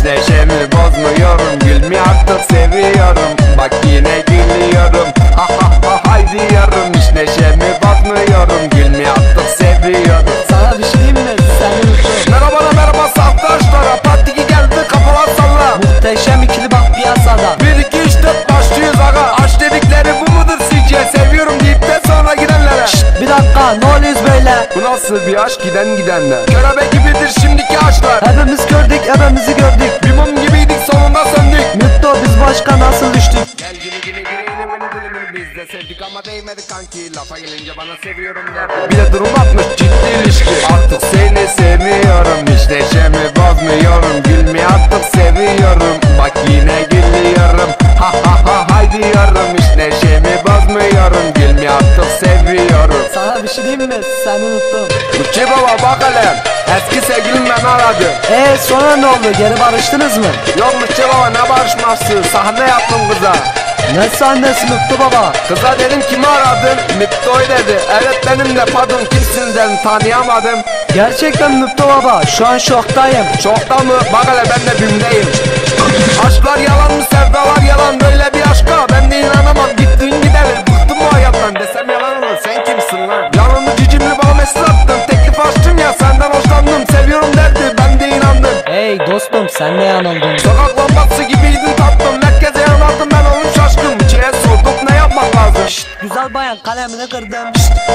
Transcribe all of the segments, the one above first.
neşemi bozmuyorum, gülmeyi artık seviyorum. Bak yine gülüyorum, ha ha ha haydi diyorum. Hiç neşemi bozmuyorum, gülmeyi artık seviyorum. Sana bir şey diyeyim mi? Seni unuttum. Merhaba merhaba saftaşlara, partiki geldi kafalar salla. Muhteşem ikili bak piyasada. 1 2 3 4 başlıyoruz aga. Aşk dedikleri bu mudur sizce? Seviyorum deyip de sonra gidenlere. Şşt, bir dakika, ne oluyoruz böyle? Bu nasıl bir aşk, giden gidenler? Körebe gibidir şimdiki aşklar. Hepimiz gördük, hepimizi gördük. Bir mum gibiydik, sonunda söndük. Mutlu, biz başka nasıl düştük? Gel gini gini girelim beni dilimini, biz de sevdik ama değmedi kanki. Lafa gelince bana seviyorum der. Bir de durum atmış ciddi ilişki. Artık seni seviyorum, hiç neşemi bozmuyorum. Gülmeyi artık seviyorum, bak yine gülüyorum. Ha ha ha hay diyorum, hiç neşemi bozmuyorum. Gülmeyi artık seviyorum. Sana bir şey diyeyim mi? Seni unuttum. Uçi baba bak hele, eski sevgilim beni aradı. Sonra ne oldu? Geri barıştınız mı? Yok Uçi baba, ne barışması, sahne yaptım kıza. Ne sahnesi Mutlu baba? Kıza dedim kimi aradın? Mutlu dedi. Evet benim de, pardon kimsin dedim, tanıyamadım. Gerçekten Mutlu baba, şu an şoktayım. Şokta mı? Bak hele ben de bimdeyim. Aşklar yalan mı, sevdalar yalan, böyle bir aşka ben de inanamam. Gittin gidelim, bıktım bu hayattan, desem yalan olur. Sen kimsin lan? Yalanı cicimli bana mesaj attın, teklif açtım ya, senden hoşlandım. Seviyorum derdi, ben de inandım. Hey dostum, sen ne yanıldın? Sokak lambası gibiydin tatlım, merkeze yanardım ben, oğlum şaşkın. İçine sorduk, ne yapmak lazım? Şşt, güzel bayan, kalemini kırdım.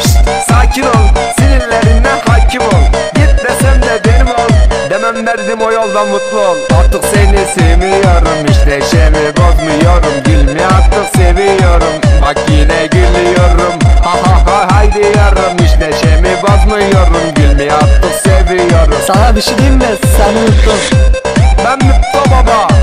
Sakin ol, sinirlerinden hakim ol. Git desem de benim ol, demem derdim o yoldan mutlu ol. Artık seni sevmiyorum, hiç neşemi bozmuyorum. Gülmeyi artık seviyorum, bak yine gülüyorum. Ha ha ha haydi diyorum, hiç neşemi bozmuyorum. Gülmeyi artık seviyorum. Sana bir şey diyeyim mi? Seni unuttum. Ben Mutlu baba,